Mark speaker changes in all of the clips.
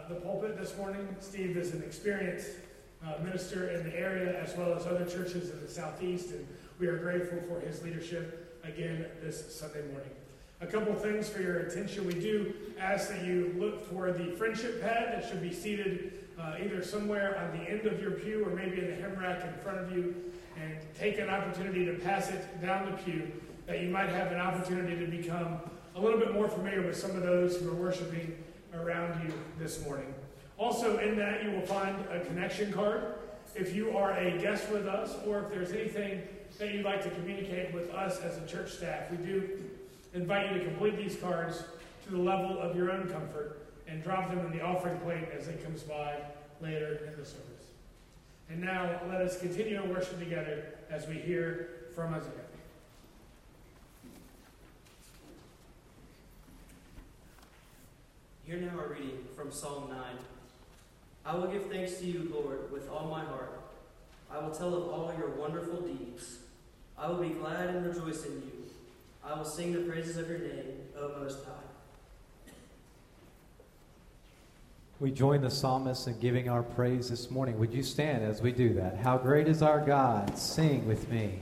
Speaker 1: the pulpit this morning. Steve is an experienced minister in the area as well as other churches in the Southeast, and we are grateful for his leadership again this Sunday morning. A couple things for your attention. We do ask that you look for the friendship pad that should be seated either somewhere on the end of your pew or maybe in the hem rack in front of you, and take an opportunity to pass it down the pew, that you might have an opportunity to become a little bit more familiar with some of those who are worshiping around you this morning. Also in that you will find a connection card. If you are a guest with us, or if there's anything that you'd like to communicate with us as a church staff, we do invite you to complete these cards to the level of your own comfort and drop them in the offering plate as it comes by later in the service. And now let us continue to worship together as we hear from Isaiah.
Speaker 2: Hear now our reading from Psalm 9. I will give thanks to you, Lord, with all my heart. I will tell of all your wonderful deeds. I will be glad and rejoice in you. I will sing the praises of your name, O Most High.
Speaker 3: We join the psalmist in giving our praise this morning. Would you stand as we do that? How great is our God? Sing with me.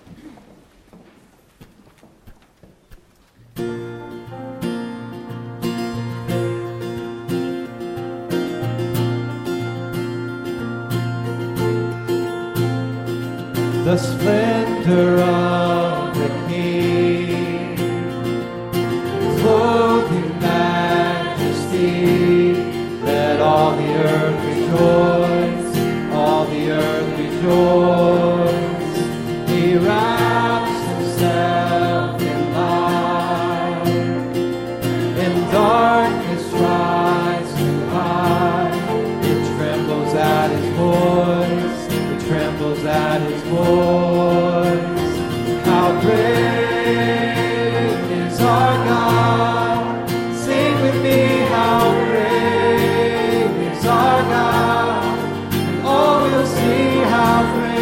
Speaker 3: The splendor of the King, clothed in majesty, let all the earth rejoice, all the earth rejoice. He wraps himself in light, and darkness tries to hide. It trembles at his voice. Trembles at his voice. How great is our God? Sing with me, how great is our God? And all will see how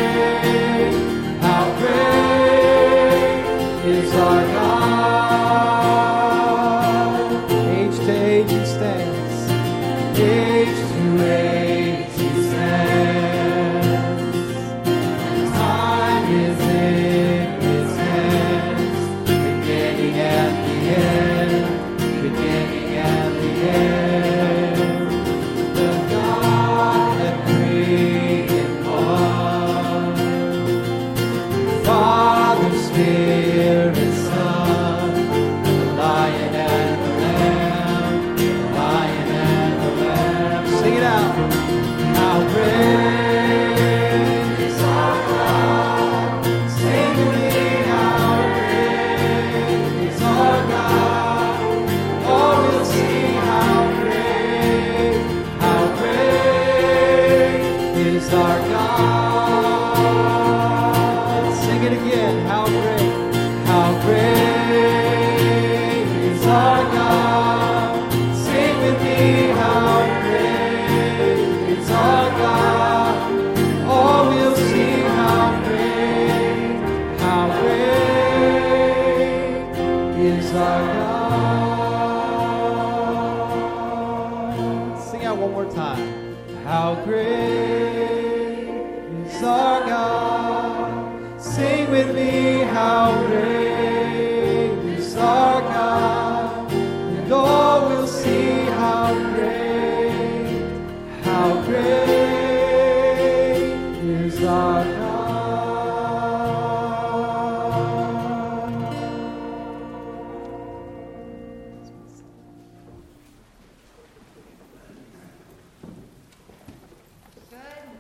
Speaker 3: great is our God. Age to age he stands, age to age he stands.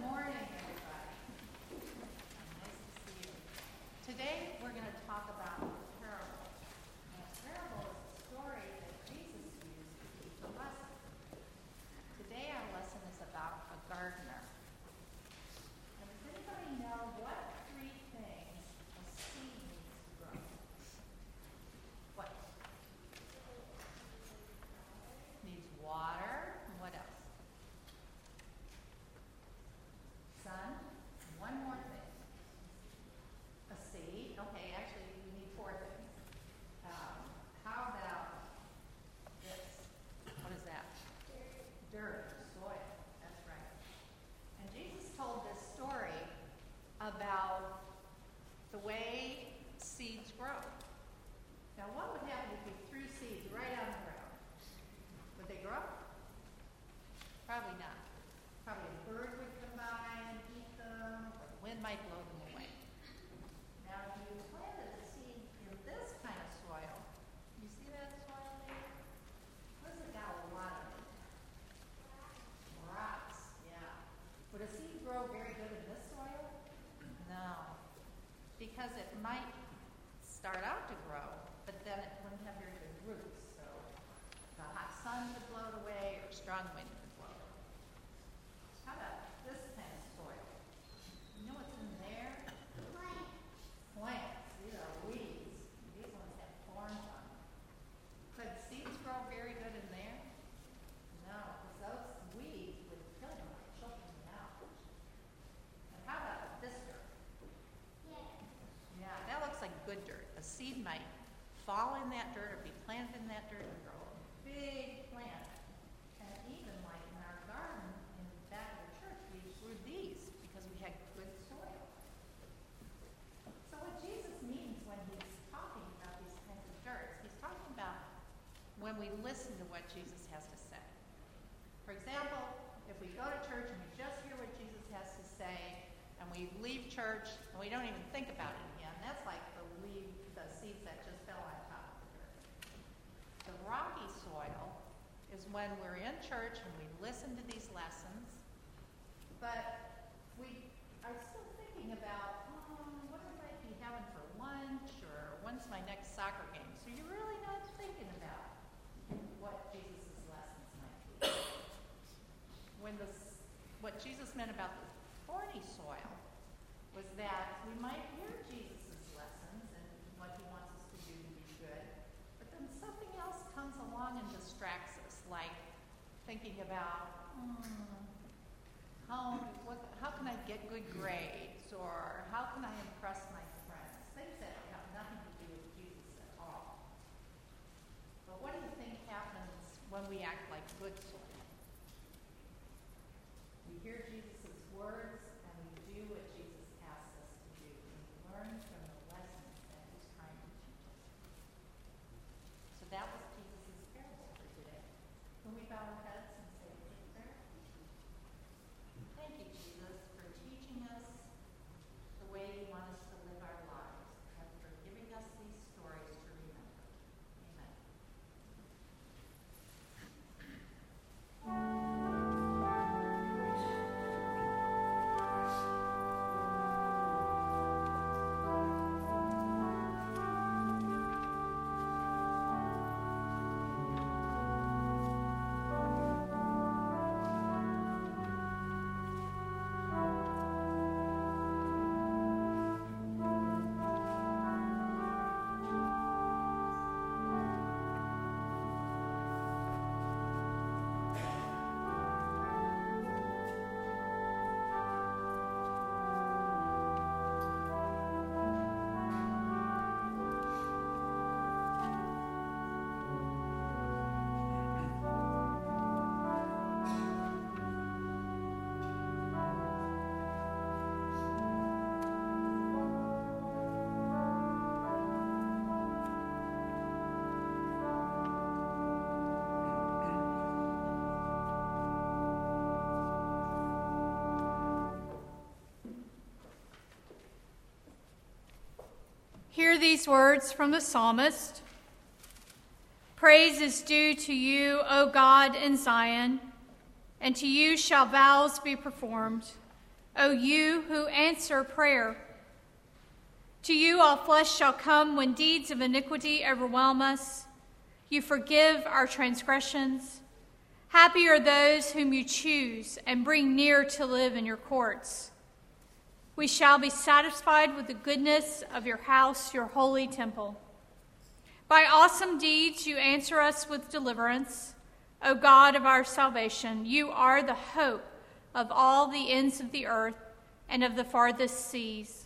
Speaker 4: Today we're going to talk about Probably not. Probably a bird would come by and eat them, or the wind might blow them away. Now, if you planted a seed in this kind of soil, you see that soil there? What's it got a lot of it? Rocks, yeah. Would a seed grow very good in this soil? No. Because it might start out to grow, but then it wouldn't have very good roots. So the hot sun would blow it away, or strong wind would blow it. How about this kind of soil? You know what's in there? Plants. These are weeds. These ones have thorns on them. Could seeds grow very good in there? No, because those weeds would kill them by choking them out. And how about this dirt? Yeah, that looks like good dirt. A seed might fall in that dirt or be planted in that dirt and grow a big plant. And even like in our garden in the back of the church, we grew these because we had good soil. So what Jesus means when he's talking about these kinds of dirts, he's talking about when we listen to what Jesus has to say. For example, if we go to church and we just hear what Jesus has to say, and we leave church and we don't even think about it again, that's like the seeds that just fell on top of the dirt. The rocky soil is when we're in church and we listen to these lessons, but we are still thinking about, what I might be having for lunch, or when's my next soccer game? So you're really not thinking about what Jesus' lessons might be. What Jesus meant about the thorny soil was that we might hear Jesus' lessons and what he wants us to do to be good, but then something else comes along and distracts us, like thinking about, how can I get good grades, or how can I impress my friends? Things that have nothing to do with Jesus at all. But what do you think happens when we act like good soil? We hear Jesus' words and we do what Jesus asks us to do, and we learn from the lessons that he's trying to teach us. So that was Jesus' parable for today. Can we bow our heads and say a quick prayer? Thank you, Jesus, for teaching us the way you want us to live our lives, and for giving us these stories to remember. Amen.
Speaker 5: Hear these words from the psalmist. Praise is due to you, O God, in Zion, and to you shall vows be performed, O you who answer prayer. To you all flesh shall come when deeds of iniquity overwhelm us. You forgive our transgressions. Happy are those whom you choose and bring near to live in your courts. We shall be satisfied with the goodness of your house, your holy temple. By awesome deeds you answer us with deliverance. O God of our salvation, you are the hope of all the ends of the earth and of the farthest seas.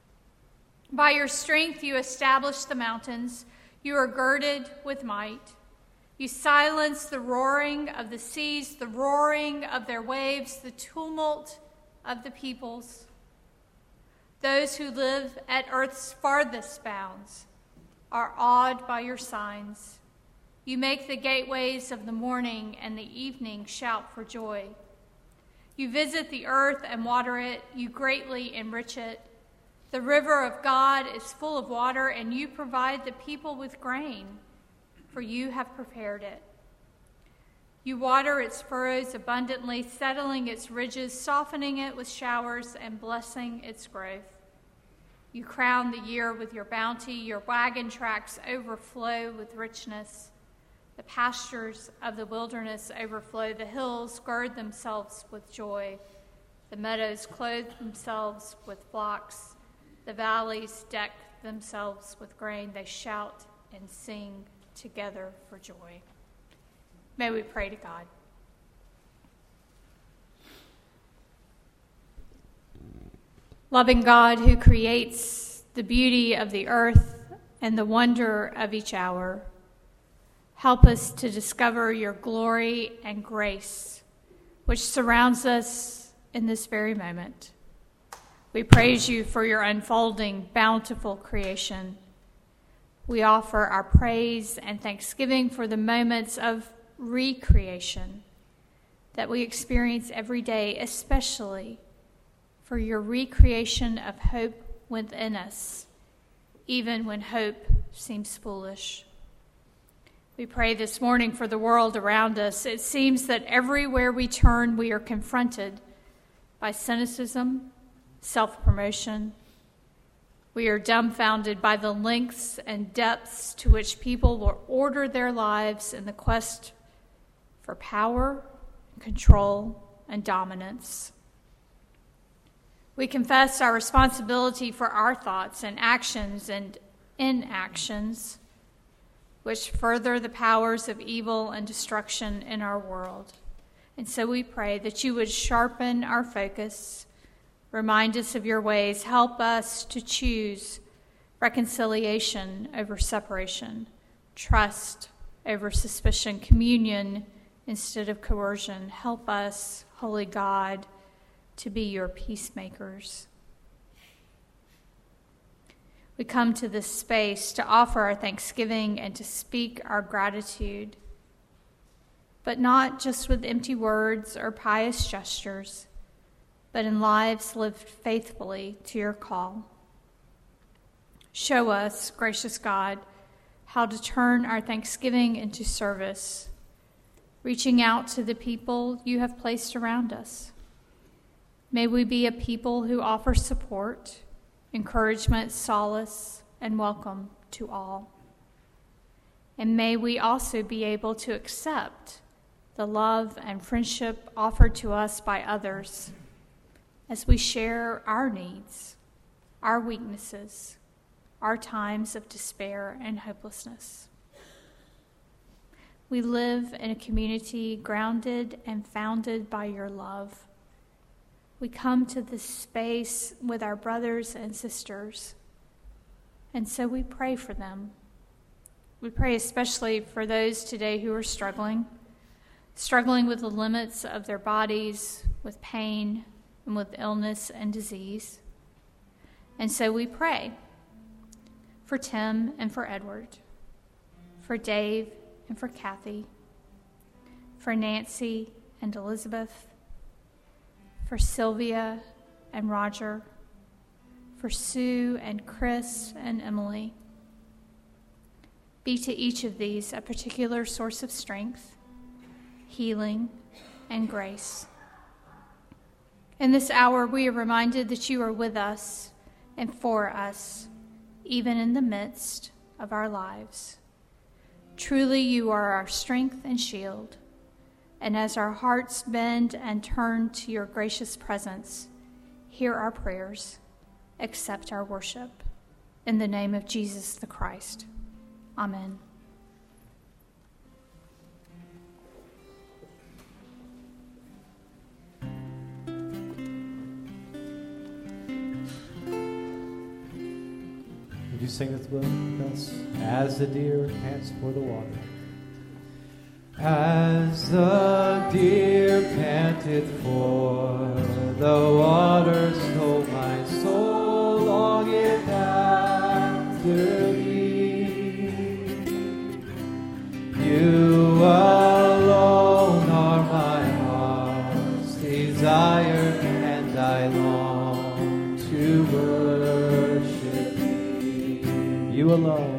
Speaker 5: By your strength you establish the mountains. You are girded with might. You silence the roaring of the seas, the roaring of their waves, the tumult of the peoples. Those who live at earth's farthest bounds are awed by your signs. You make the gateways of the morning and the evening shout for joy. You visit the earth and water it. You greatly enrich it. The river of God is full of water, and you provide the people with grain, for you have prepared it. You water its furrows abundantly, settling its ridges, softening it with showers, and blessing its growth. You crown the year with your bounty. Your wagon tracks overflow with richness. The pastures of the wilderness overflow. The hills gird themselves with joy. The meadows clothe themselves with flocks. The valleys deck themselves with grain. They shout and sing together for joy. May we pray to God. Loving God, who creates the beauty of the earth and the wonder of each hour, help us to discover your glory and grace, which surrounds us in this very moment. We praise you for your unfolding, bountiful creation. We offer our praise and thanksgiving for the moments of recreation that we experience every day, especially for your recreation of hope within us, even when hope seems foolish. We pray this morning for the world around us. It seems that everywhere we turn, we are confronted by cynicism, self-promotion. We are dumbfounded by the lengths and depths to which people will order their lives in the quest for power, control, and dominance. We confess our responsibility for our thoughts and actions and inactions, which further the powers of evil and destruction in our world. And so we pray that you would sharpen our focus, remind us of your ways, help us to choose reconciliation over separation, trust over suspicion, communion instead of coercion. Help us, Holy God, to be your peacemakers. We come to this space to offer our thanksgiving and to speak our gratitude, but not just with empty words or pious gestures, but in lives lived faithfully to your call. Show us, gracious God, how to turn our thanksgiving into service, reaching out to the people you have placed around us. May we be a people who offer support, encouragement, solace, and welcome to all. And may we also be able to accept the love and friendship offered to us by others as we share our needs, our weaknesses, our times of despair and hopelessness. We live in a community grounded and founded by your love. We come to this space with our brothers and sisters, and so we pray for them. We pray especially for those today who are struggling with the limits of their bodies, with pain, and with illness and disease. And so we pray for Tim and for Edward, for Dave and for Kathy, for Nancy and Elizabeth, for Sylvia and Roger, for Sue and Chris and Emily. Be to each of these a particular source of strength, healing, and grace. In this hour, we are reminded that you are with us and for us, even in the midst of our lives. Truly, you are our strength and shield. And as our hearts bend and turn to your gracious presence, hear our prayers, accept our worship. In the name of Jesus the Christ. Amen.
Speaker 3: Would you sing this with us? As the deer pants for the water. As the deer panted for the water, so my soul longeth after thee. You You alone are my heart's desire, and I long to worship thee. You alone.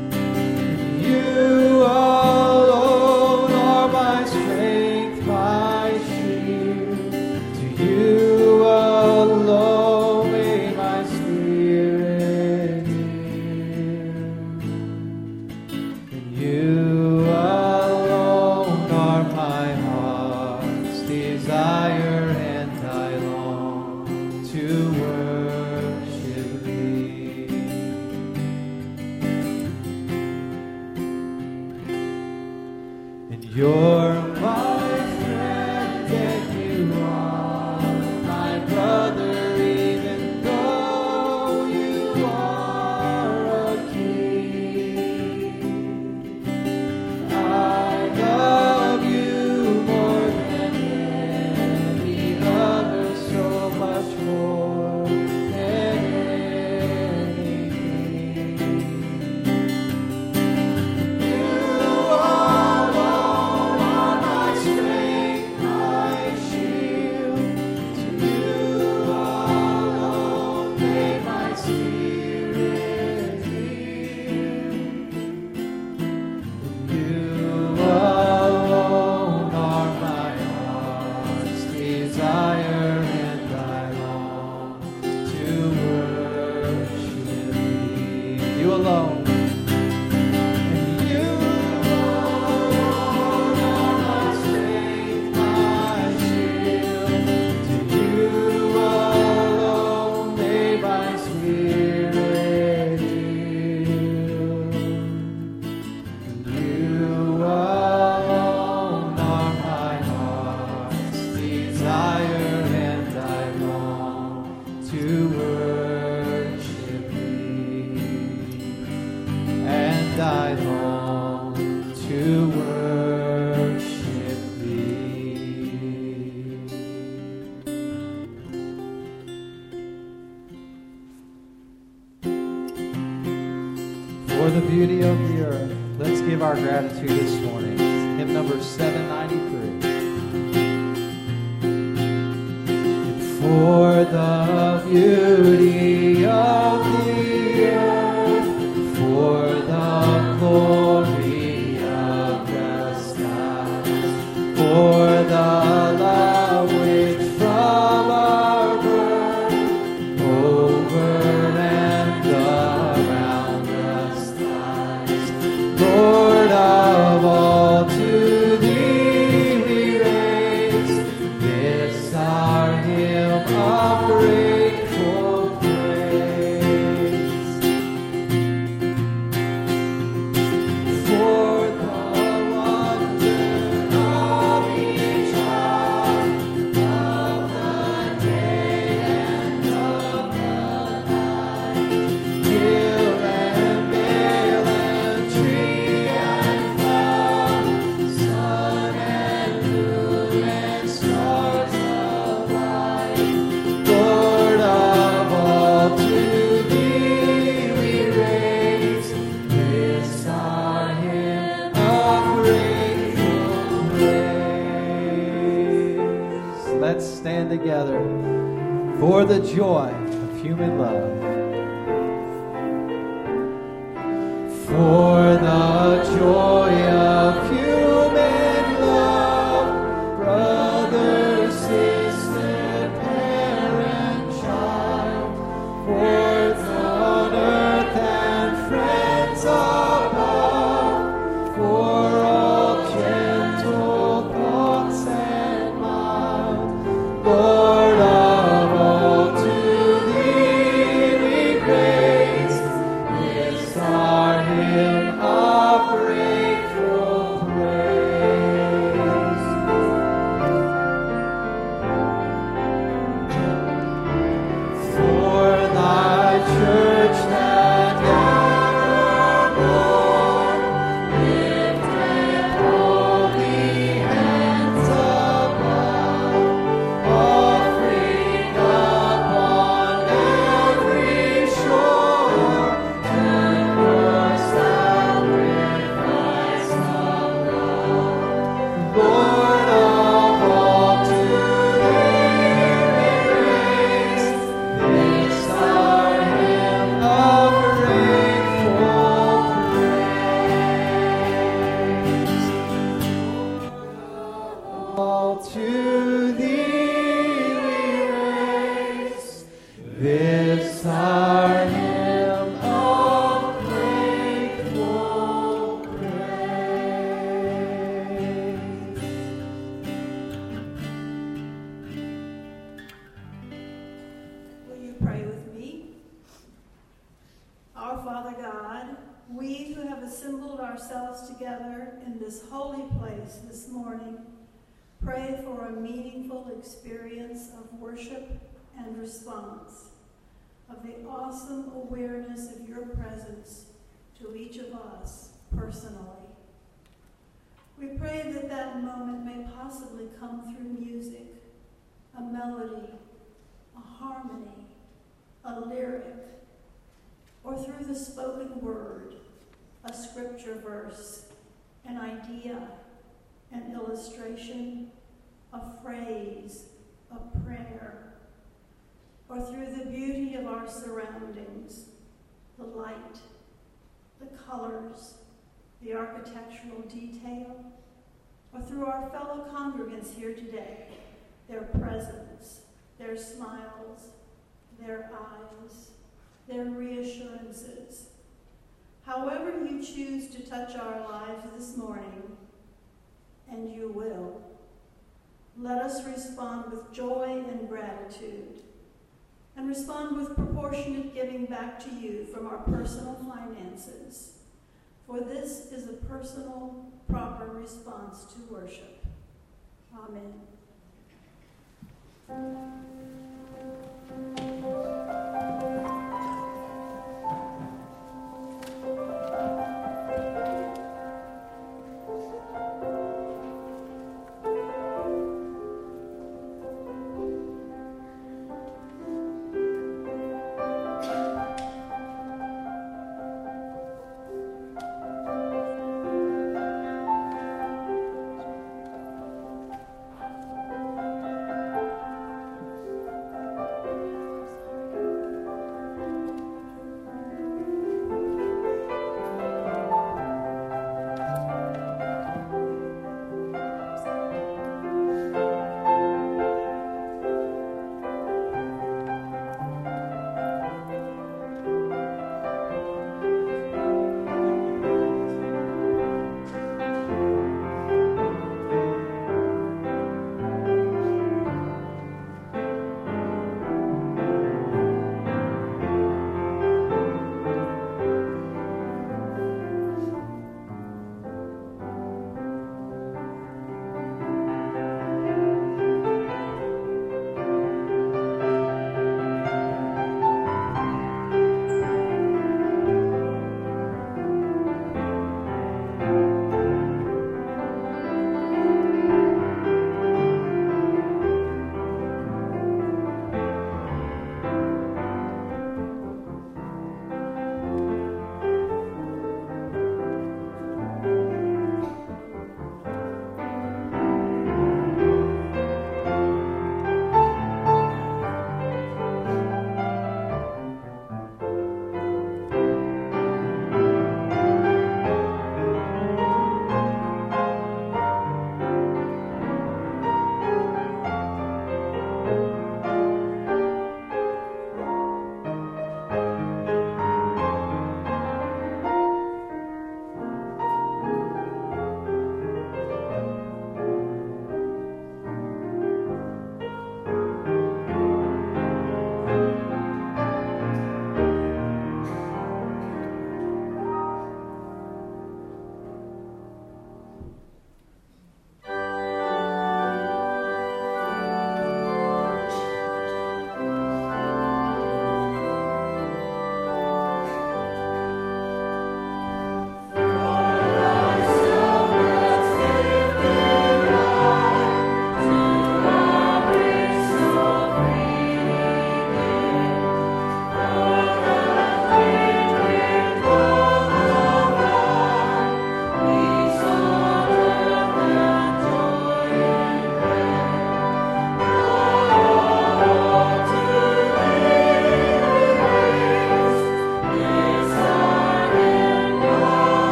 Speaker 3: You alone are my strength, my shield. To you alone may my spirit yield. And you alone are my heart's desire, and I long to worship thee. And you're my friend, and you are my brother, even though you are a king. I love you more than any other, so much more than anything. You alone are my strength, my shield. To you alone may my spirit yield. You alone are my heart's desire, and I long to worship thee. You alone. And you alone are my strength, my shield. To you alone may my spirit yield. You alone are my heart's desire, and I long to worship thee. And I long to worship thee. For the beauty of the earth, let's give our gratitude this morning. Hymn number 793. And for the beauty of the earth, for the glory of the skies, for the love which from our birth over and around us lies. Lord of all, to thee we raise this our hymn of grateful praise. For the wonder of each hour, of the day and of the night, hill and vale and tree and flower, sun and moon and stars alight. Lord of all, to thee we raise this our hymn of grateful praise. Let's stand together for the joy of human love. For the joy of human love, brother, sister, parent, child, forth on earth and friends above, for all gentle thoughts and mild. Lord of all, to thee we praise this our hymn all to thee we raise this our hymn of grateful praise.
Speaker 6: Will you pray with me? Our Father God, we who have assembled ourselves together in this holy place this morning, pray for a meaningful experience of worship and response, of the awesome awareness of your presence to each of us personally. We pray that that moment may possibly come through music, a melody, a harmony, a lyric, or through the spoken word, a scripture verse, an idea, an illustration, a phrase, a prayer, or through the beauty of our surroundings, the light, the colors, the architectural detail, or through our fellow congregants here today, their presence, their smiles, their eyes, their reassurances. However you choose to touch our lives this morning, and you will, let us respond with joy and gratitude, and respond with proportionate giving back to you from our personal finances, for this is a personal, proper response to worship. Amen.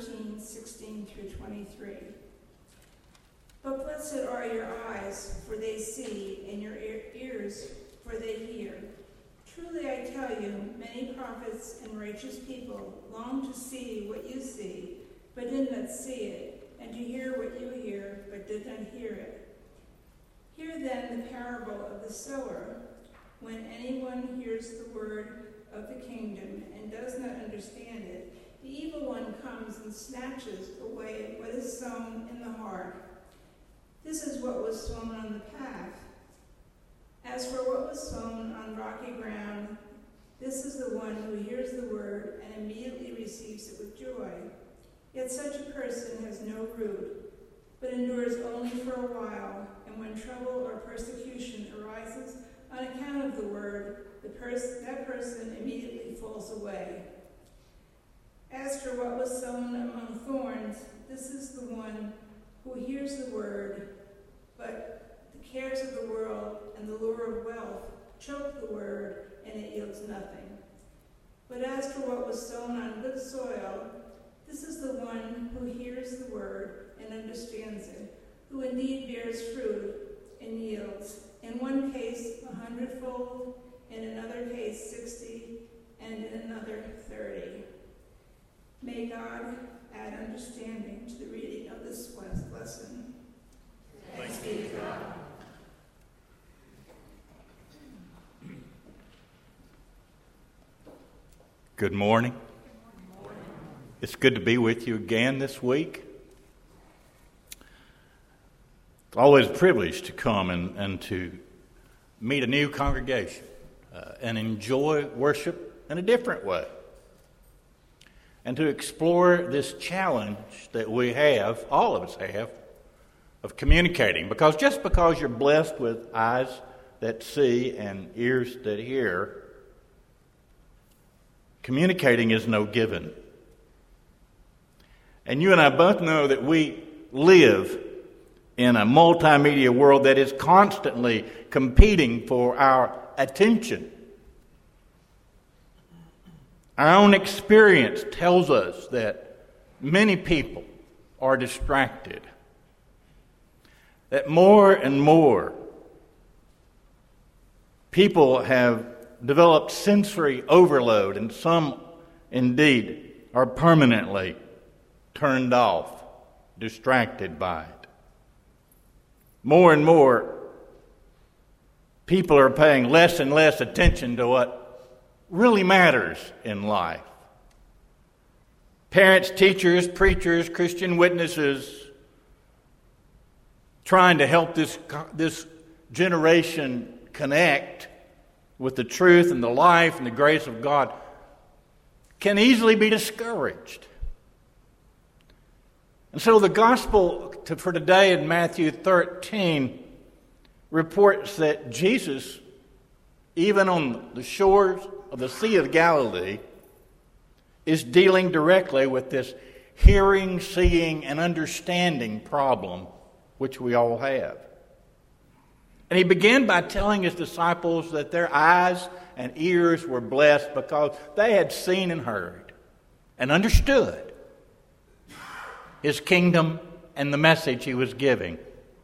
Speaker 7: 13:16 through 23. But blessed are your eyes, for they see, and your ears, for they hear. Truly I tell you, many prophets and righteous people long to see what you see, but did not see it, and to hear what you hear, but did not hear it. Hear then the parable of the sower. When anyone hears the word of the kingdom and does not understand it, the evil one comes and snatches away what is sown in the heart. This is what was sown on the path. As for what was sown on rocky ground, this is the one who hears the word and immediately receives it with joy. Yet such a person has no root, but endures only for a while, and when trouble or persecution arises on account of the word, that person immediately falls away. As for what was sown among thorns, this is the one who hears the word, but the cares of the world and the lure of wealth choke the word, and it yields nothing. But as for what was sown on good soil, this is the one who hears the word and understands it, who indeed bears fruit and yields, in one case 100-fold, in another case 60, and in another 30. May God add understanding to the reading of this lesson. Thanks be to God.
Speaker 8: Good morning. It's good to be with you again this week. It's always a privilege to come and to meet a new congregation and enjoy worship in a different way. And to explore this challenge that we have, all of us have, of communicating. Because just because you're blessed with eyes that see and ears that hear, communicating is no given. And you and I both know that we live in a multimedia world that is constantly competing for our attention. Our own experience tells us that many people are distracted, that more and more people have developed sensory overload, and some indeed are permanently turned off, distracted by it. More and more people are paying less and less attention to what really matters in life. Parents, teachers, preachers, Christian witnesses trying to help this generation connect with the truth and the life and the grace of God can easily be discouraged. And so the gospel for today in Matthew 13 reports that Jesus, even on the shores of the Sea of Galilee, is dealing directly with this hearing, seeing, and understanding problem which we all have. And he began by telling his disciples that their eyes and ears were blessed because they had seen and heard and understood his kingdom and the message he was giving.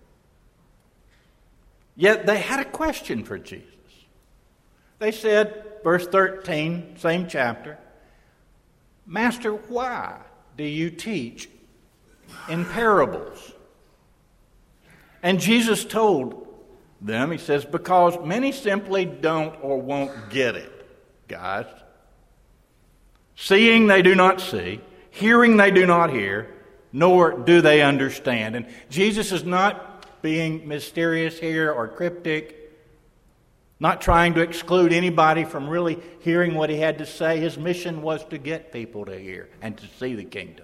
Speaker 8: Yet they had a question for Jesus. They said, verse 13, same chapter, "Master, why do you teach in parables?" And Jesus told them, he says, because many simply don't or won't get it, guys. Seeing they do not see, hearing they do not hear, nor do they understand. And Jesus is not being mysterious here or cryptic, not trying to exclude anybody from really hearing what he had to say. His mission was to get people to hear and to see the kingdom.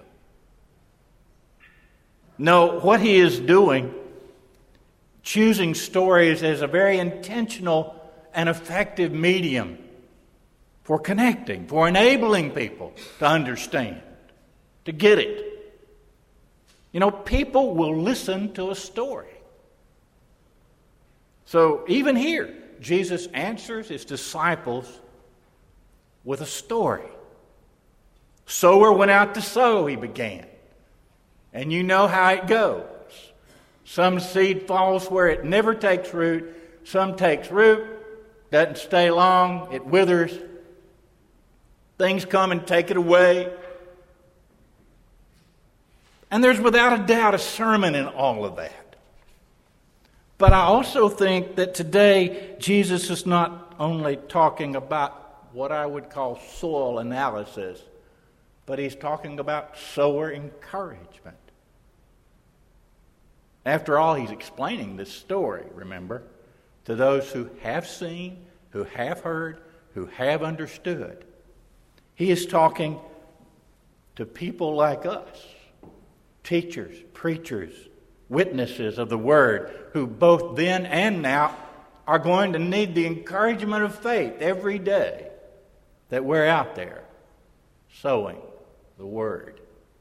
Speaker 8: No, what he is doing, choosing stories as a very intentional and effective medium for connecting, for enabling people to understand, to get it. You know, people will listen to a story. So even here, Jesus answers his disciples with a story. Sower went out to sow, he began. And you know how it goes. Some seed falls where it never takes root. Some takes root, doesn't stay long, it withers. Things come and take it away. And there's without a doubt a sermon in all of that. But I also think that today Jesus is not only talking about what I would call soil analysis, but he's talking about sower encouragement. After all, he's explaining this story, remember, to those who have seen, who have heard, who have understood. He is talking to people like us, teachers, preachers, witnesses of the Word, who both then and now are going to need the encouragement of faith every day that we're out there sowing the Word.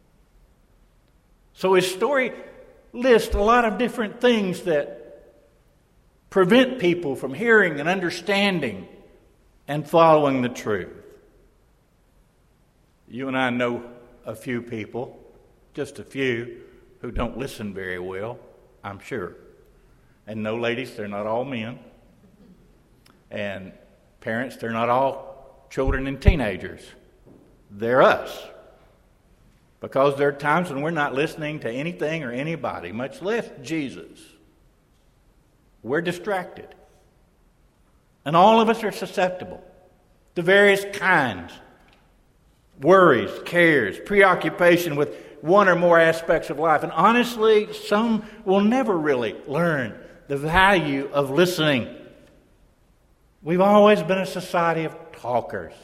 Speaker 8: So his story lists a lot of different things that prevent people from hearing and understanding and following the truth. You and I know a few people, just a few, who don't listen very well, I'm sure. And no, ladies, they're not all men. And parents, they're not all children and teenagers. They're us. Because there are times when we're not listening to anything or anybody, much less Jesus. We're distracted. And all of us are susceptible to various kinds. Worries, cares, preoccupation with one or more aspects of life. And honestly, some will never really learn the value of listening. We've always been a society of talkers.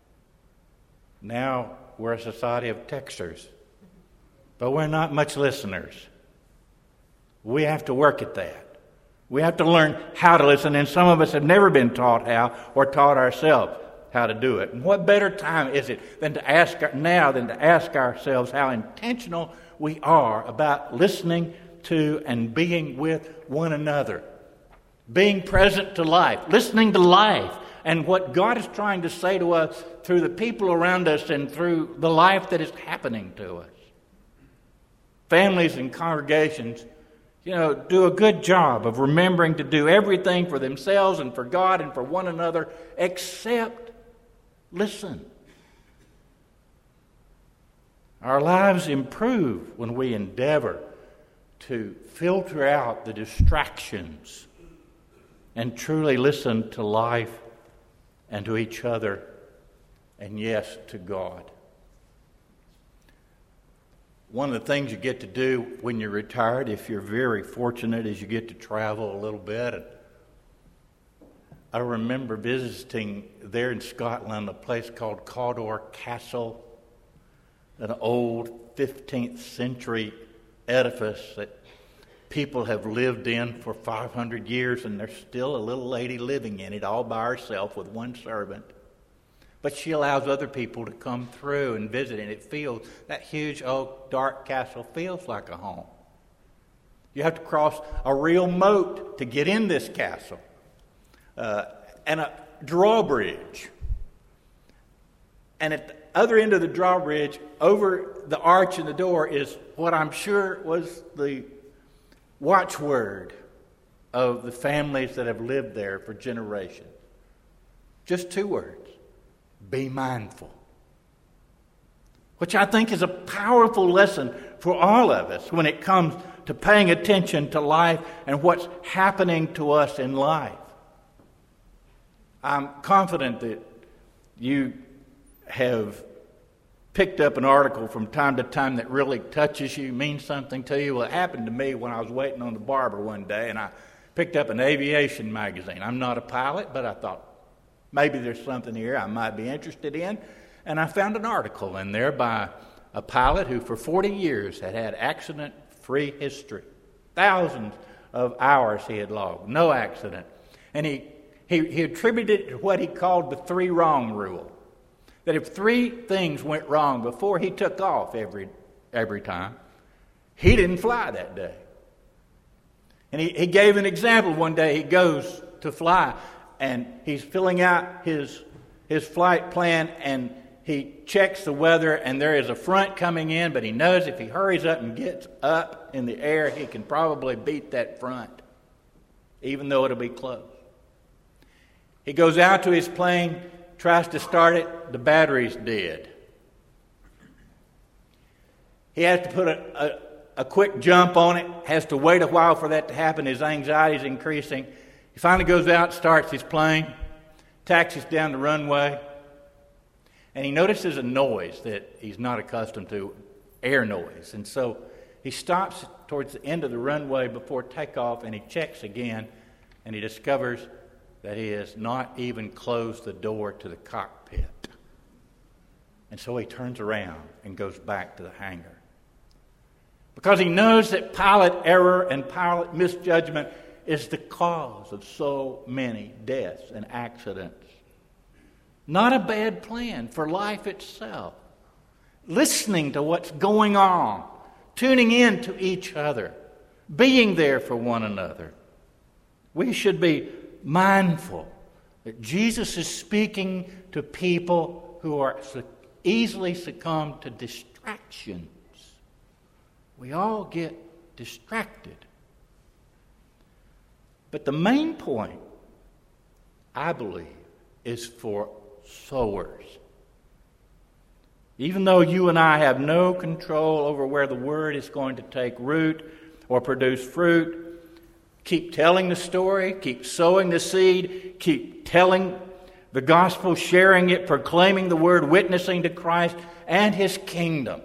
Speaker 8: Now we're a society of texters. But we're not much listeners. We have to work at that. We have to learn how to listen, and some of us have never been taught how or taught ourselves how to do it. And what better time is it than to ask ourselves how intentional we are about listening to and being with one another, being present to life, listening to life, and what God is trying to say to us through the people around us and through the life that is happening to us. Families and congregations, do a good job of remembering to do everything for themselves and for God and for one another except listen. Our lives improve when we endeavor to filter out the distractions and truly listen to life and to each other and, yes, to God. One of the things you get to do when you're retired, if you're very fortunate, is you get to travel a little bit. And I remember visiting there in Scotland a place called Cawdor Castle, an old 15th century edifice that people have lived in for 500 years, and there's still a little lady living in it all by herself with one servant. But she allows other people to come through and visit, and that huge old dark castle feels like a home. You have to cross a real moat to get in this castle, and a drawbridge. And at the other end of the drawbridge, over the arch and the door, is what I'm sure was the watchword of the families that have lived there for generations. Just 2 words. Be mindful. Which I think is a powerful lesson for all of us when it comes to paying attention to life and what's happening to us in life. I'm confident that you have picked up an article from time to time that really touches you, means something to you. Well, it happened to me when I was waiting on the barber one day, and I picked up an aviation magazine. I'm not a pilot, but I thought, maybe there's something here I might be interested in. And I found an article in there by a pilot who for 40 years had accident-free history. Thousands of hours he had logged, no accident. And he attributed it to what he called the 3 wrong rule. That if 3 things went wrong before he took off every time, he didn't fly that day. And he gave an example. One day he goes to fly, and he's filling out his flight plan, and he checks the weather, and there is a front coming in, but he knows if he hurries up and gets up in the air, he can probably beat that front, even though it'll be close. He goes out to his plane, tries to start it, the battery's dead. He has to put a quick jump on it, has to wait a while for that to happen. His anxiety is increasing. He finally goes out, starts his plane, taxis down the runway, and he notices a noise that he's not accustomed to, air noise. And so he stops towards the end of the runway before takeoff, and he checks again, and he discovers that he has not even closed the door to the cockpit. And so he turns around and goes back to the hangar. Because he knows that pilot error and pilot misjudgment is the cause of so many deaths and accidents. Not a bad plan for life itself. Listening to what's going on, tuning in to each other, being there for one another. We should be mindful that Jesus is speaking to people who are easily succumb to distractions. We all get distracted. But the main point, I believe, is for sowers. Even though you and I have no control over where the word is going to take root or produce fruit, keep telling the story, keep sowing the seed, keep telling the gospel, sharing it, proclaiming the word, witnessing to Christ and His kingdom.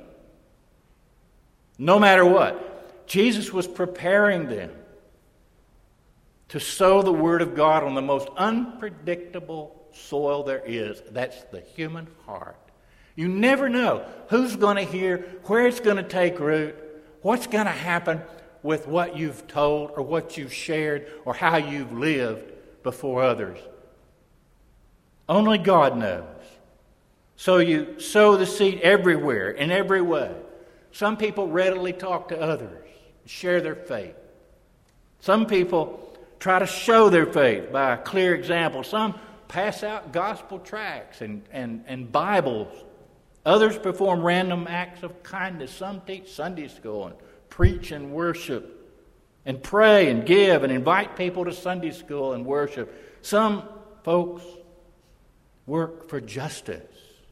Speaker 8: No matter what, Jesus was preparing them to sow the word of God on the most unpredictable soil there is. That's the human heart. You never know who's going to hear, where it's going to take root, what's going to happen with what you've told or what you've shared or how you've lived before others. Only God knows. So you sow the seed everywhere, in every way. Some people readily talk to others, share their faith. Some people try to show their faith by a clear example. Some pass out gospel tracts and Bibles. Others perform random acts of kindness. Some teach Sunday school and preach and worship and pray and give and invite people to Sunday school and worship. Some folks work for justice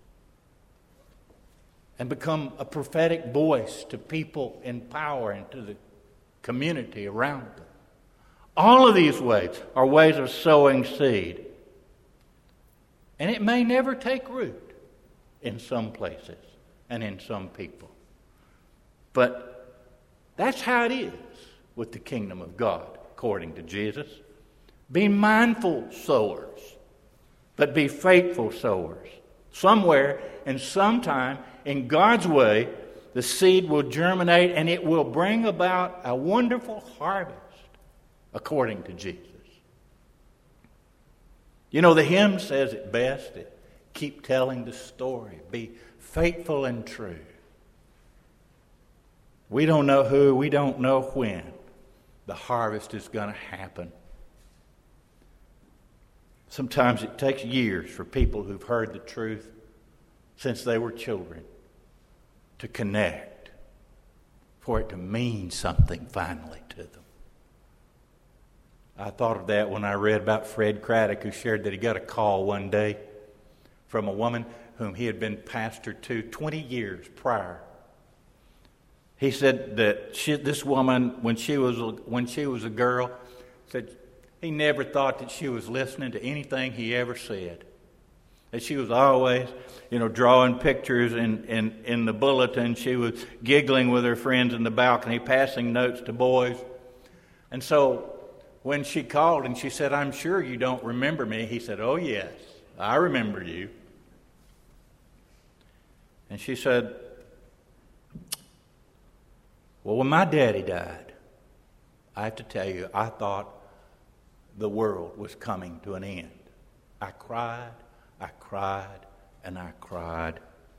Speaker 8: and become a prophetic voice to people in power and to the community around them. All of these ways are ways of sowing seed. And it may never take root in some places and in some people. But that's how it is with the kingdom of God, according to Jesus. Be mindful sowers, but be faithful sowers. Somewhere and sometime, in God's way, the seed will germinate and it will bring about a wonderful harvest, according to Jesus. You know, the hymn says it best. Keep telling the story. Be faithful and true. We don't know who, we don't know when the harvest is going to happen. Sometimes it takes years for people who've heard the truth since they were children to connect, for it to mean something finally to them. I thought of that when I read about Fred Craddock, who shared that he got a call one day from a woman whom he had been pastor to 20 years prior. He said that this woman, when she was a girl, said he never thought that she was listening to anything he ever said. That she was always, drawing pictures in the bulletin. She was giggling with her friends in the balcony, passing notes to boys. And so when she called and she said, "I'm sure you don't remember me," he said, "Oh yes, I remember you." And she said, "Well, when my daddy died, I have to tell you, I thought the world was coming to an end. I cried, and I cried.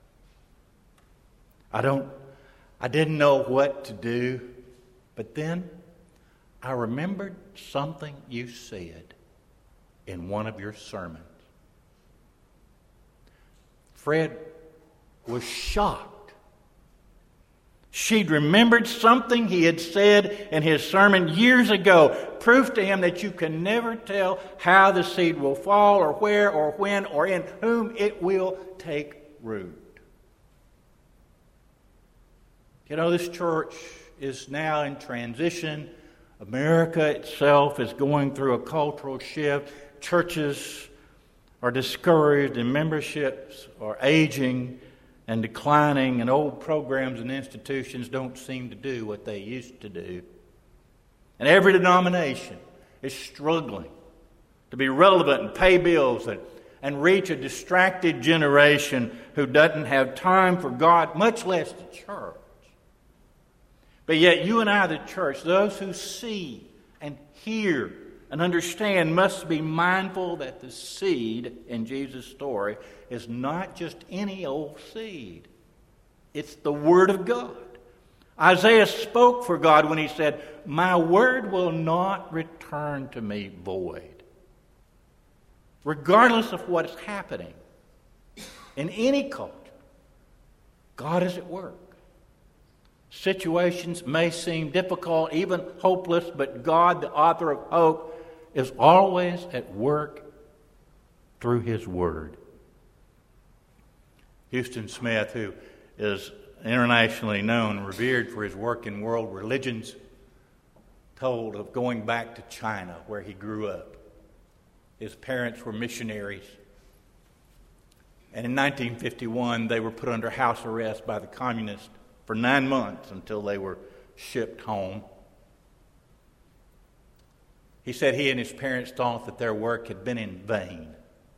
Speaker 8: I didn't know what to do, but then I remembered something you said in one of your sermons." Fred was shocked. She'd remembered something he had said in his sermon years ago, proof to him that you can never tell how the seed will fall or where or when or in whom it will take root. You know, this church is now in transition. America itself is going through a cultural shift. Churches are discouraged and memberships are aging and declining, and old programs and institutions don't seem to do what they used to do. And every denomination is struggling to be relevant and pay bills and reach a distracted generation who doesn't have time for God, much less the church. But yet you and I, the church, those who see and hear and understand, must be mindful that the seed in Jesus' story is not just any old seed. It's the Word of God. Isaiah spoke for God when he said, "My word will not return to me void." Regardless of what is happening in any culture, God is at work. Situations may seem difficult, even hopeless, but God, the author of hope, is always at work through His Word. Huston Smith, who is internationally known and revered for his work in world religions, told of going back to China where he grew up. His parents were missionaries. And in 1951, they were put under house arrest by the communists for 9 months until they were shipped home. He said he and his parents thought that their work had been in vain.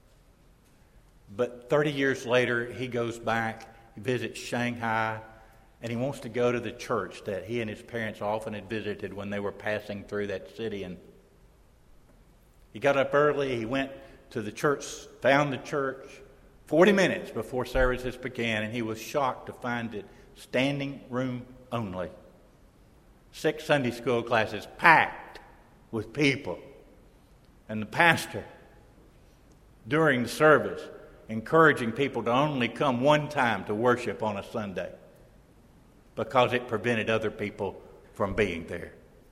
Speaker 8: But 30 years later, he goes back, he visits Shanghai, and he wants to go to the church that he and his parents often had visited when they were passing through that city. And he got up early, he went to the church, found the church 40 minutes before services began, and he was shocked to find it standing room only. 6 Sunday school classes packed with people. And the pastor, during the service, encouraging people to only come one time to worship on a Sunday because it prevented other people from being there.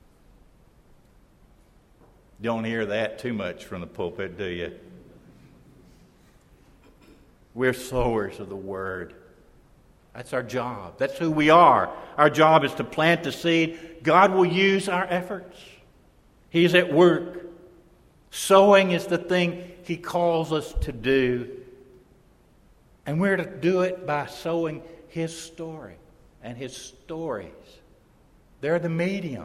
Speaker 8: Don't hear that too much from the pulpit, do you? We're sowers of the Word. That's our job. That's who we are. Our job is to plant the seed. God will use our efforts. He's at work. Sowing is the thing He calls us to do. And we're to do it by sowing His story and His stories. They're the medium.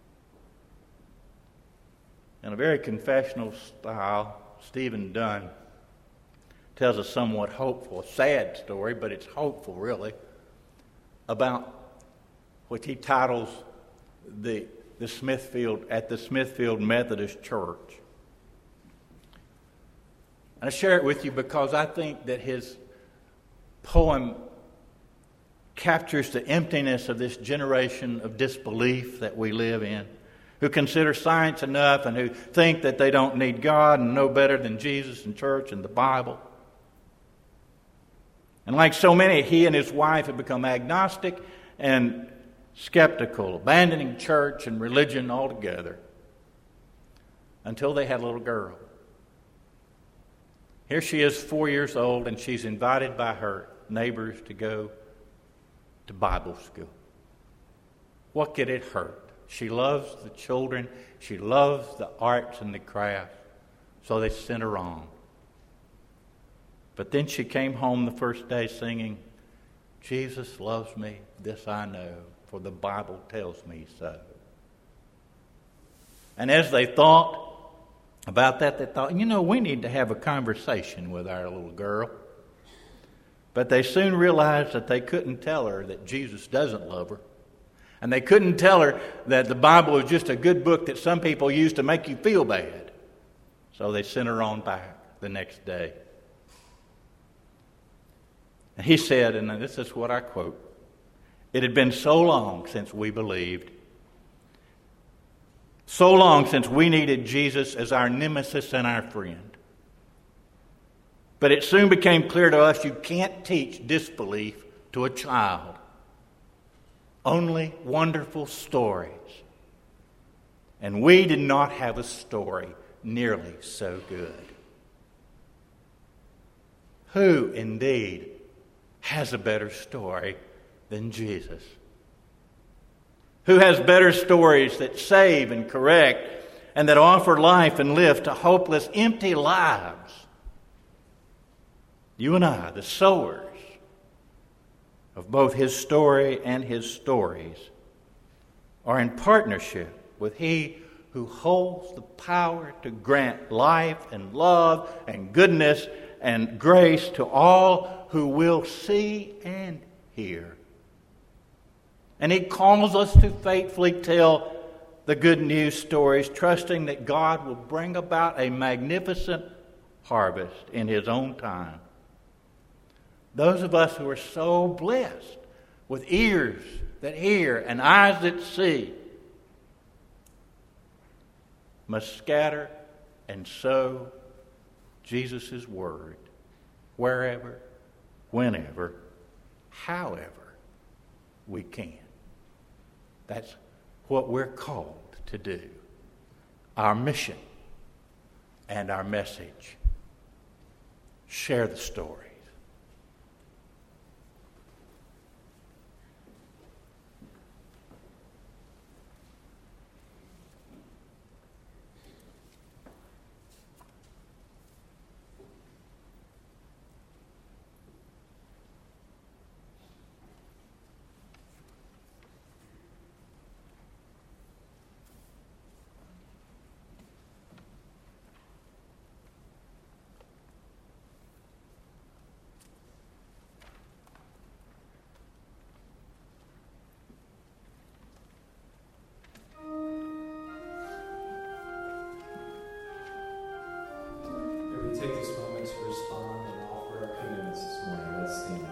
Speaker 8: In a very confessional style, Stephen Dunn tells a somewhat hopeful, sad story, but it's hopeful really, about what he titles the Smithfield Methodist Church. And I share it with you because I think that his poem captures the emptiness of this generation of disbelief that we live in, who consider science enough and who think that they don't need God and know better than Jesus and church and the Bible. And like so many, he and his wife have become agnostic and skeptical, abandoning church and religion altogether until they had a little girl. Here she is, 4 years old, and she's invited by her neighbors to go to Bible school. What could it hurt? She loves the children. She loves the arts and the crafts. So they sent her on. But then she came home the first day singing, "Jesus loves me, this I know, for the Bible tells me so." And as they thought about that, they thought, we need to have a conversation with our little girl. But they soon realized that they couldn't tell her that Jesus doesn't love her. And they couldn't tell her that the Bible is just a good book that some people use to make you feel bad. So they sent her on back the next day. And he said, and this is what I quote, "It had been so long since we believed. So long since we needed Jesus as our nemesis and our friend. But it soon became clear to us you can't teach disbelief to a child. Only wonderful stories. And we did not have a story nearly so good. Who, indeed, has a better story than Jesus? Who has better stories that save and correct and that offer life and lift to hopeless, empty lives? You and I, the sowers of both his story and his stories, are in partnership with he who holds the power to grant life and love and goodness and grace to all who will see and hear. And he calls us to faithfully tell the good news stories, trusting that God will bring about a magnificent harvest in his own time. Those of us who are so blessed with ears that hear and eyes that see must scatter and sow Jesus' word wherever, whenever, however we can. That's what we're called to do. Our mission and our message. Share the stories.
Speaker 3: Take this moment to respond and offer our commitments this morning. Let's stand.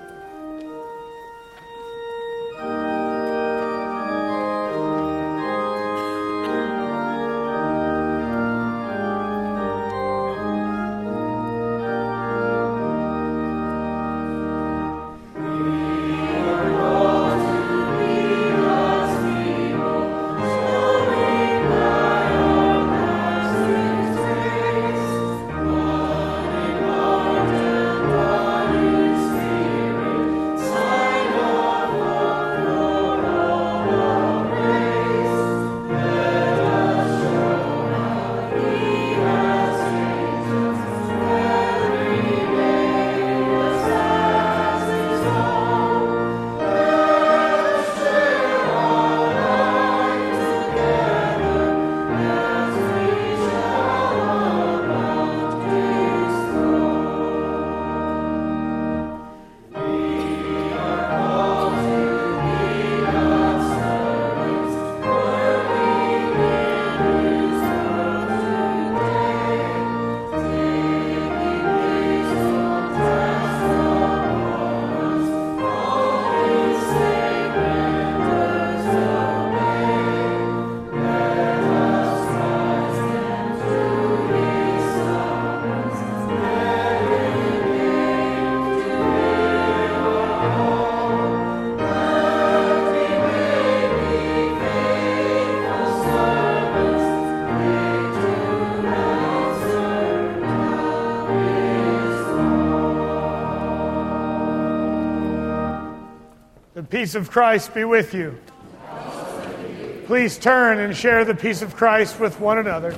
Speaker 1: The peace of Christ be with you. Please turn and share the peace of Christ with one another.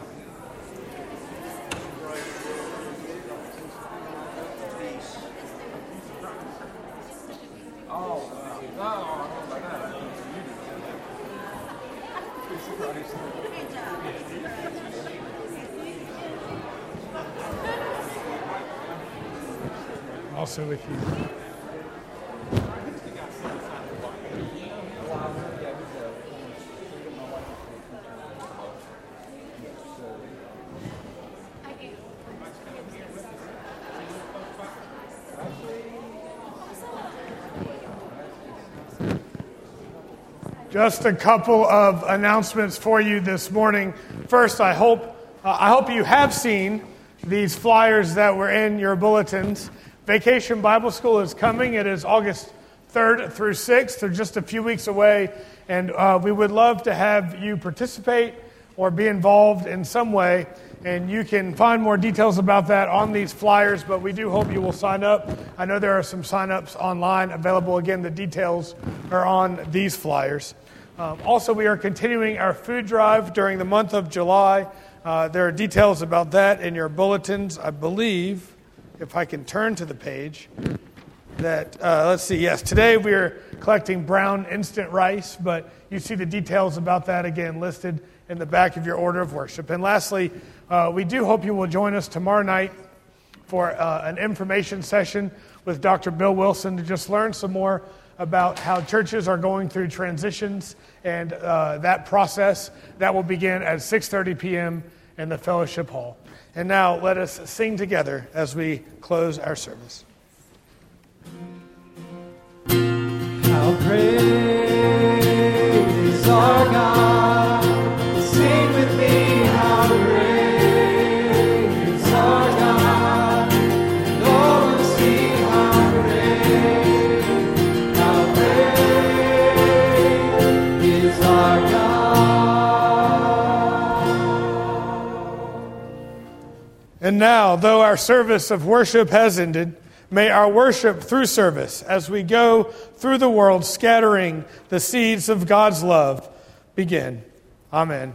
Speaker 1: Also with you. Just a couple of announcements for you this morning. First, I hope you have seen these flyers that were in your bulletins. Vacation Bible School is coming. It is August 3rd through 6th. They're just a few weeks away, and we would love to have you participate or be involved in some way. And you can find more details about that on these flyers, but we do hope you will sign up. I know there are some sign-ups online available. Again, the details are on these flyers. Also, we are continuing our food drive during the month of July. There are details about that in your bulletins. I believe, if I can turn to the page, that, let's see, yes, today we are collecting brown instant rice, but you see the details about that again listed in the back of your order of worship. And lastly, we do hope you will join us tomorrow night for an information session with Dr. Bill Wilson to just learn some more about how churches are going through transitions and that process. That will begin at 6:30 p.m. in the fellowship hall. And now let us sing together as we close our service.
Speaker 3: How great is our God. Sing with me, how great is our God. And all will see how great is our God.
Speaker 1: And now, though our service of worship has ended, may our worship through service, as we go through the world scattering the seeds of God's love, begin. Amen.